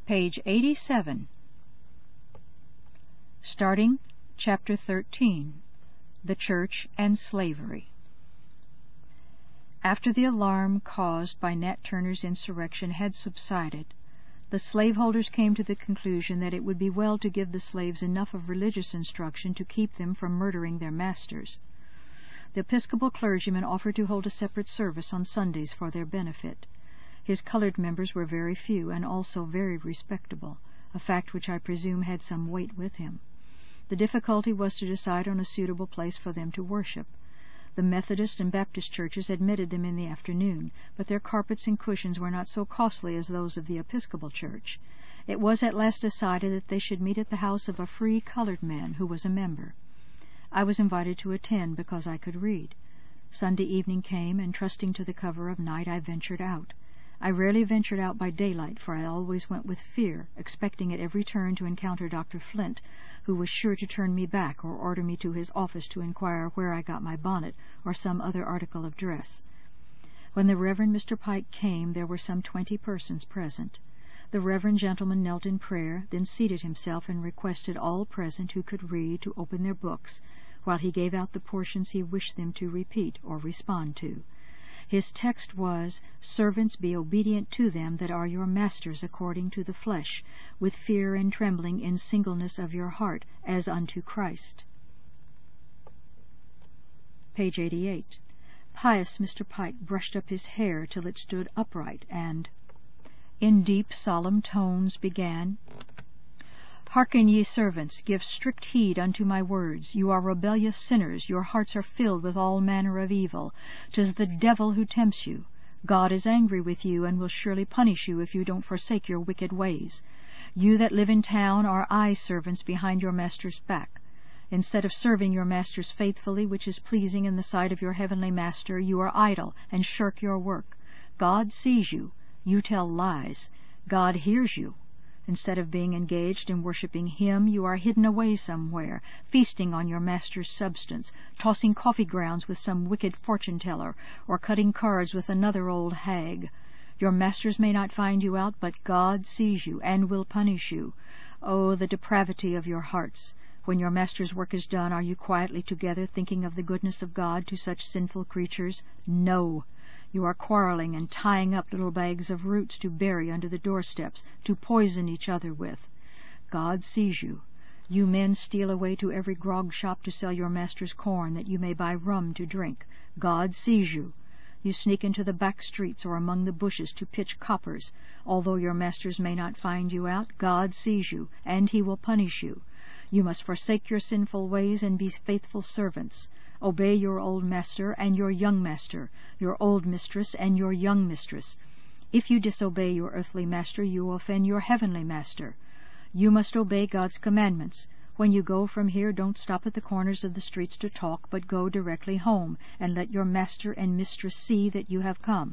Page 87. Starting Chapter 13, The Church and Slavery. After the alarm caused by Nat Turner's insurrection had subsided, the slaveholders came to the conclusion that it would be well to give the slaves enough of religious instruction to keep them from murdering their masters. The Episcopal clergyman offered to hold a separate service on Sundays for their benefit. His colored members were very few and also very respectable, a fact which I presume had some weight with him. The difficulty was to decide on a suitable place for them to worship. The Methodist and Baptist churches admitted them in the afternoon, but their carpets and cushions were not so costly as those of the Episcopal Church. It was at last decided that they should meet at the house of a free colored man who was a member. I was invited to attend because I could read. Sunday evening came, and trusting to the cover of night, I ventured out. I rarely ventured out by daylight, for I always went with fear, expecting at every turn to encounter Dr. Flint, who was sure to turn me back or order me to his office to inquire where I got my bonnet or some other article of dress. When the Reverend Mr. Pike came, there were some 20 persons present. The reverend gentleman knelt in prayer, then seated himself and requested all present who could read to open their books, while he gave out the portions he wished them to repeat or respond to. His text was, "Servants, be obedient to them that are your masters according to the flesh, with fear and trembling in singleness of your heart, as unto Christ." Page 88. Pious Mr. Pike brushed up his hair till it stood upright, and, in deep solemn tones, began, "Hearken, ye servants, give strict heed unto my words. You are rebellious sinners, your hearts are filled with all manner of evil. 'Tis the devil who tempts you. God is angry with you, and will surely punish you if you don't forsake your wicked ways. You that live in town are eye servants behind your master's back. Instead of serving your masters faithfully, which is pleasing in the sight of your heavenly master, you are idle and shirk your work. God sees you. You tell lies. God hears you. Instead of being engaged in worshiping Him, you are hidden away somewhere, feasting on your master's substance, tossing coffee grounds with some wicked fortune-teller, or cutting cards with another old hag. Your masters may not find you out, but God sees you, and will punish you. Oh, the depravity of your hearts! When your master's work is done, are you quietly together, thinking of the goodness of God to such sinful creatures? No! You are quarreling and tying up little bags of roots to bury under the doorsteps, to poison each other with. God sees you. You men steal away to every grog shop to sell your master's corn, that you may buy rum to drink. God sees you. You sneak into the back streets or among the bushes to pitch coppers. Although your masters may not find you out, God sees you, and He will punish you. You must forsake your sinful ways and be faithful servants. Obey your old master and your young master, your old mistress and your young mistress. If you disobey your earthly master, you offend your heavenly master. You must obey God's commandments. When you go from here, don't stop at the corners of the streets to talk, but go directly home, and let your master and mistress see that you have come."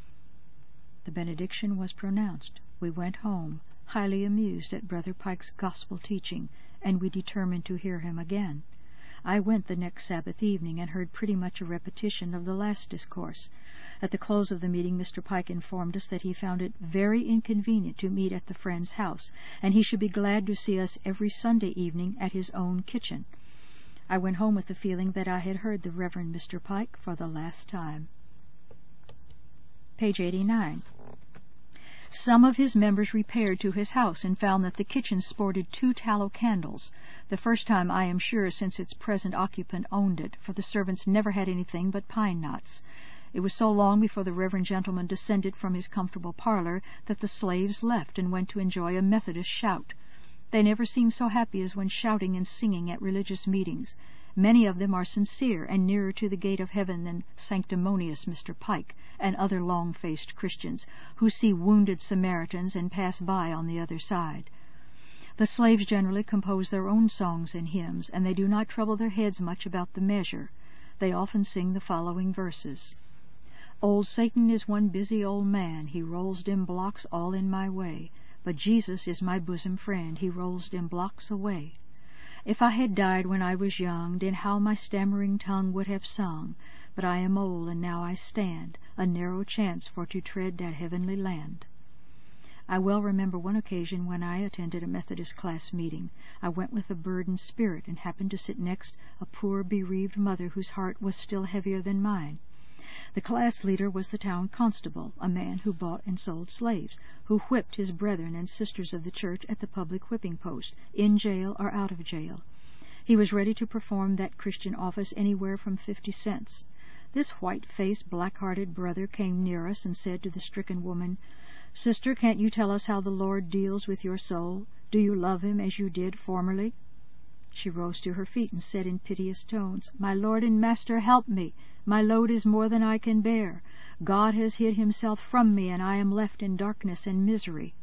The benediction was pronounced. We went home, highly amused at Brother Pike's gospel teaching, and we determined to hear him again. I went the next Sabbath evening, and heard pretty much a repetition of the last discourse. At the close of the meeting, Mr. Pike informed us that he found it very inconvenient to meet at the friend's house, and he should be glad to see us every Sunday evening at his own kitchen. I went home with the feeling that I had heard the Reverend Mr. Pike for the last time. Page 89. Some of his members repaired to his house and found that the kitchen sported 2 tallow candles, the first time, I am sure, since its present occupant owned it, for the servants never had anything but pine knots. It was so long before the reverend gentleman descended from his comfortable parlor that the slaves left and went to enjoy a Methodist shout. They never seem so happy as when shouting and singing at religious meetings. Many of them are sincere and nearer to the gate of heaven than sanctimonious Mr. Pike and other long-faced Christians, who see wounded Samaritans and pass by on the other side. The slaves generally compose their own songs and hymns, and they do not trouble their heads much about the measure. They often sing the following verses. "Old Satan is one busy old man, he rolls dim blocks all in my way, but Jesus is my bosom friend, he rolls dim blocks away. If I had died when I was young, then how my stammering tongue would have sung, but I am old and now I stand, a narrow chance for to tread that heavenly land." I well remember one occasion when I attended a Methodist class meeting. I went with a burdened spirit and happened to sit next a poor bereaved mother whose heart was still heavier than mine. The class leader was the town constable, a man who bought and sold slaves, who whipped his brethren and sisters of the church at the public whipping post, in jail or out of jail. He was ready to perform that Christian office anywhere from 50 cents. This white-faced, black-hearted brother came near us and said to the stricken woman, "Sister, can't you tell us how the Lord deals with your soul? Do you love him as you did formerly?" She rose to her feet and said in piteous tones, "My Lord and Master, help me. My load is more than I can bear. God has hid himself from me, and I am left in darkness and misery."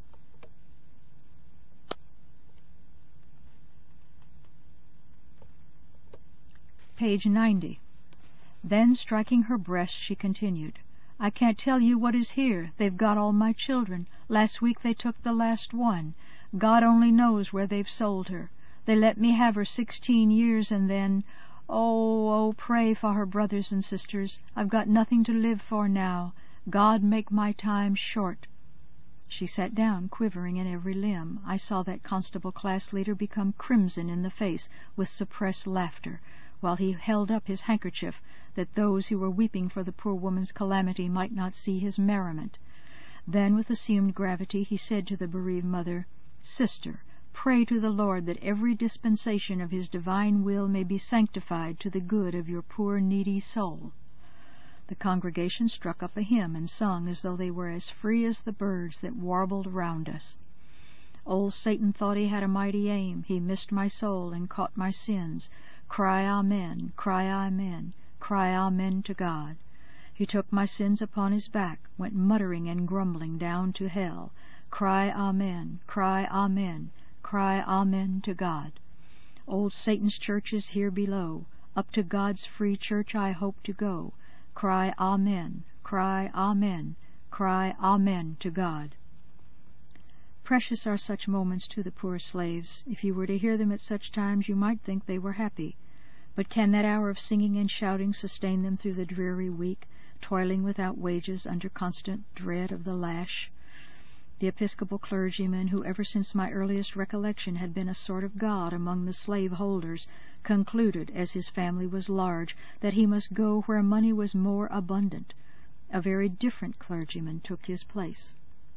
Page 90. Then, striking her breast, she continued, "I can't tell you what is here. They've got all my children. Last week they took the last one. God only knows where they've sold her. They let me have her 16 years, and then... Oh, pray for her, brothers and sisters. I've got nothing to live for now. God make my time short." She sat down, quivering in every limb. I saw that constable class leader become crimson in the face with suppressed laughter, while he held up his handkerchief, that those who were weeping for the poor woman's calamity might not see his merriment. Then, with assumed gravity, he said to the bereaved mother, "Sister, pray to the Lord that every dispensation of his divine will may be sanctified to the good of your poor needy soul." The congregation struck up a hymn and sung as though they were as free as the birds that warbled round us. Old Satan thought he had a mighty aim. He missed my soul and caught my sins. Cry amen, cry amen, cry amen to God. He took my sins upon his back, went muttering and grumbling down to hell. Cry amen, cry amen, cry amen to God. Old Satan's church is here below. Up to God's free church I hope to go. Cry amen, cry amen, cry amen to God. Precious are such moments to the poor slaves. If you were to hear them at such times, you might think they were happy. But can that hour of singing and shouting sustain them through the dreary week, toiling without wages under constant dread of the lash? The Episcopal clergyman, who ever since my earliest recollection had been a sort of god among the slave-holders, concluded, as his family was large, that he must go where money was more abundant. A very different clergyman took his place.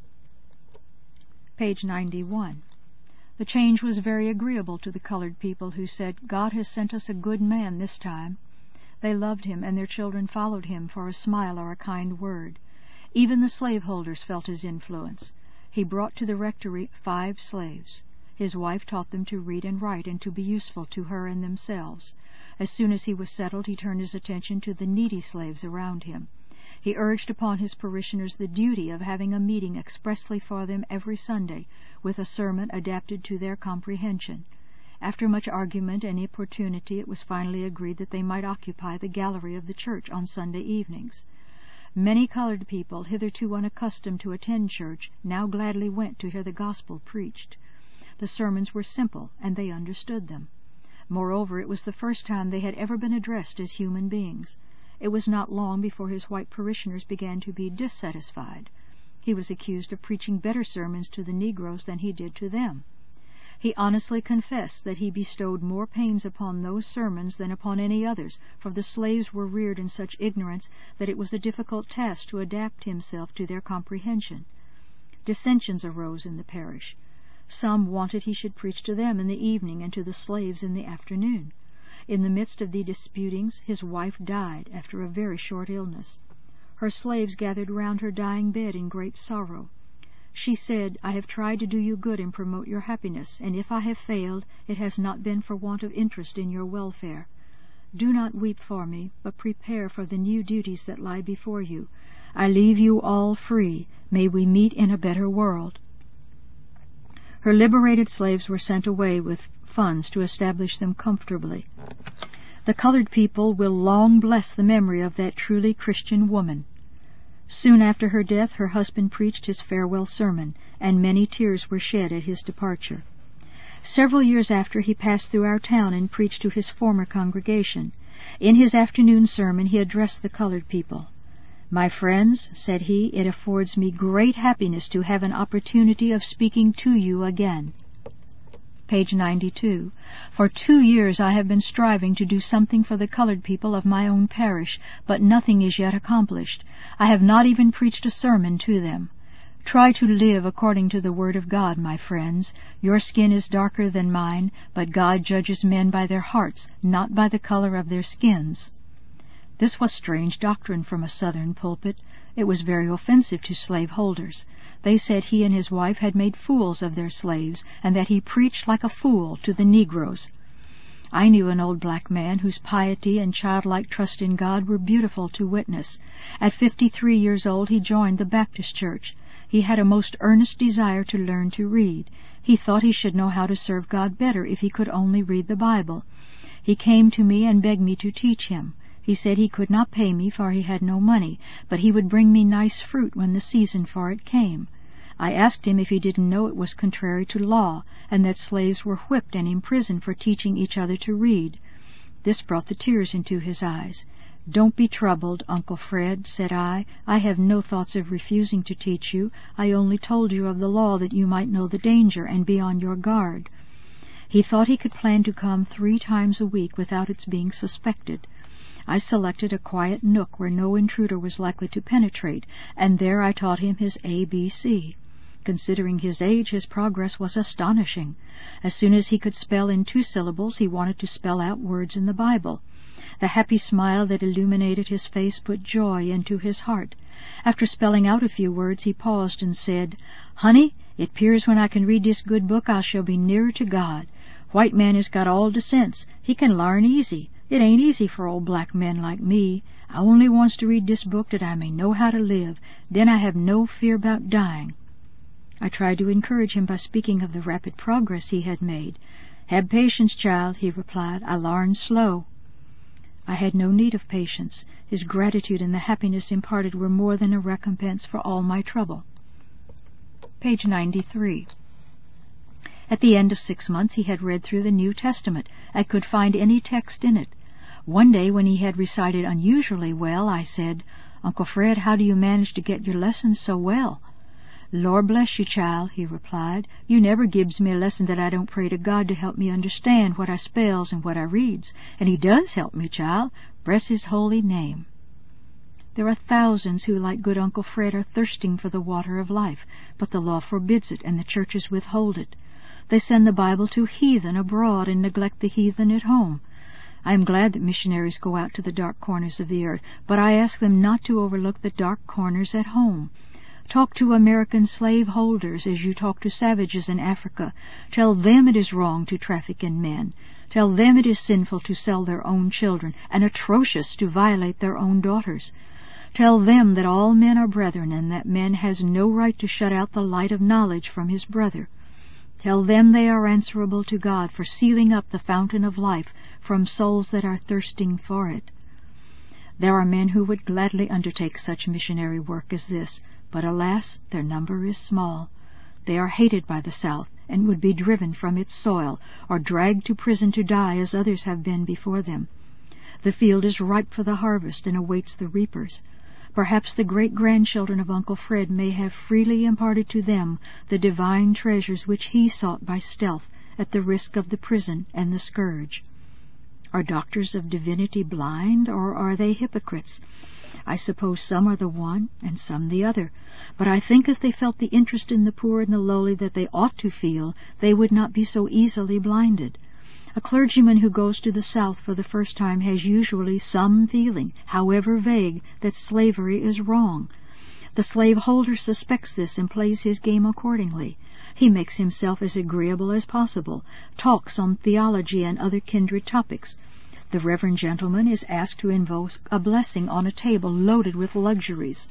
Page 91. The change was very agreeable to the colored people, who said, "God has sent us a good man this time." They loved him, and their children followed him for a smile or a kind word. Even the slaveholders felt his influence. He brought to the rectory 5 slaves. His wife taught them to read and write and to be useful to her and themselves. As soon as he was settled, he turned his attention to the needy slaves around him. He urged upon his parishioners the duty of having a meeting expressly for them every Sunday, with a sermon adapted to their comprehension. After much argument and importunity, it was finally agreed that they might occupy the gallery of the church on Sunday evenings. Many colored people, hitherto unaccustomed to attend church, now gladly went to hear the gospel preached. The sermons were simple, and they understood them. Moreover, it was the first time they had ever been addressed as human beings. It was not long before his white parishioners began to be dissatisfied. He was accused of preaching better sermons to the Negroes than he did to them. He honestly confessed that he bestowed more pains upon those sermons than upon any others, for the slaves were reared in such ignorance that it was a difficult task to adapt himself to their comprehension. Dissensions arose in the parish. Some wanted he should preach to them in the evening and to the slaves in the afternoon. In the midst of the disputings, his wife died after a very short illness. Her slaves gathered round her dying bed in great sorrow. She said, "I have tried to do you good and promote your happiness, and if I have failed, it has not been for want of interest in your welfare. Do not weep for me, but prepare for the new duties that lie before you. I leave you all free. May we meet in a better world." Her liberated slaves were sent away with funds to establish them comfortably. The colored people will long bless the memory of that truly Christian woman. Soon after her death, her husband preached his farewell sermon, and many tears were shed at his departure. Several years after, he passed through our town and preached to his former congregation. In his afternoon sermon he addressed the colored people. "My friends," said he, "it affords me great happiness to have an opportunity of speaking to you again." Page 92. "For 2 years I have been striving to do something for the colored people of my own parish, but nothing is yet accomplished. I have not even preached a sermon to them. Try to live according to the Word of God, my friends. Your skin is darker than mine, but God judges men by their hearts, not by the color of their skins." This was strange doctrine from a Southern pulpit. It was very offensive to slaveholders. They said he and his wife had made fools of their slaves, and that he preached like a fool to the Negroes. I knew an old black man whose piety and childlike trust in God were beautiful to witness. At 53 years old he joined the Baptist Church. He had a most earnest desire to learn to read. He thought he should know how to serve God better if he could only read the Bible. He came to me and begged me to teach him. He said he could not pay me, for he had no money, but he would bring me nice fruit when the season for it came. I asked him if he didn't know it was contrary to law, and that slaves were whipped and imprisoned for teaching each other to read. This brought the tears into his eyes. "Don't be troubled, Uncle Fred," said I. "I have no thoughts of refusing to teach you. I only told you of the law that you might know the danger and be on your guard." He thought he could plan to come 3 times a week without its being suspected. I selected a quiet nook where no intruder was likely to penetrate, and there I taught him his ABC. Considering his age, his progress was astonishing. As soon as he could spell in 2 syllables, he wanted to spell out words in the Bible. The happy smile that illuminated his face put joy into his heart. After spelling out a few words, he paused and said, "Honey, it 'pears when I can read this good book I shall be nearer to God. White man has got all de sense. He can larn easy. It ain't easy for old black men like me. I only wants to read this book that I may know how to live. Then I have no fear about dying." I tried to encourage him by speaking of the rapid progress he had made. "Have patience, child," he replied. "I larn slow." I had no need of patience. His gratitude and the happiness imparted were more than a recompense for all my trouble. Page 93. At the end of 6 months he had read through the New Testament and could find any text in it. One day when he had recited unusually well, I said, "Uncle Fred, how do you manage to get your lessons so well?" "Lord bless you, child," he replied, "you never gives me a lesson that I don't pray to God to help me understand what I spells and what I reads, and he does help me, child. Bless his holy name." There are thousands who, like good Uncle Fred, are thirsting for the water of life, but the law forbids it, and the churches withhold it. They send the Bible to heathen abroad and neglect the heathen at home. I am glad that missionaries go out to the dark corners of the earth, but I ask them not to overlook the dark corners at home. Talk to American slave holders as you talk to savages in Africa. Tell them it is wrong to traffic in men. Tell them it is sinful to sell their own children, and atrocious to violate their own daughters. Tell them that all men are brethren, and that man has no right to shut out the light of knowledge from his brother. Tell them they are answerable to God for sealing up the fountain of life from souls that are thirsting for it. There are men who would gladly undertake such missionary work as this, but alas, their number is small. They are hated by the South, and would be driven from its soil, or dragged to prison to die as others have been before them. The field is ripe for the harvest, and awaits the reapers. Perhaps the great-grandchildren of Uncle Fred may have freely imparted to them the divine treasures which he sought by stealth at the risk of the prison and the scourge. Are doctors of divinity blind, or are they hypocrites? I suppose some are the one and some the other, but I think if they felt the interest in the poor and the lowly that they ought to feel, they would not be so easily blinded. A clergyman who goes to the South for the first time has usually some feeling, however vague, that slavery is wrong. The slaveholder suspects this and plays his game accordingly. He makes himself as agreeable as possible, talks on theology and other kindred topics. The reverend gentleman is asked to invoke a blessing on a table loaded with luxuries.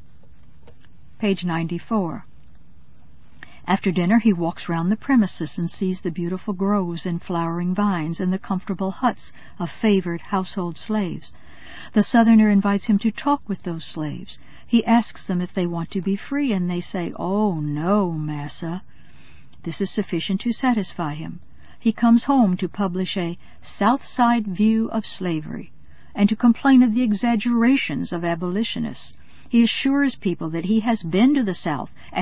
Page 94. After dinner he walks round the premises and sees the beautiful groves and flowering vines and the comfortable huts of favored household slaves. The Southerner invites him to talk with those slaves. He asks them if they want to be free, and they say, "Oh, no, massa." This is sufficient to satisfy him. He comes home to publish a South Side view of slavery, and to complain of the exaggerations of abolitionists. He assures people that he has been to the South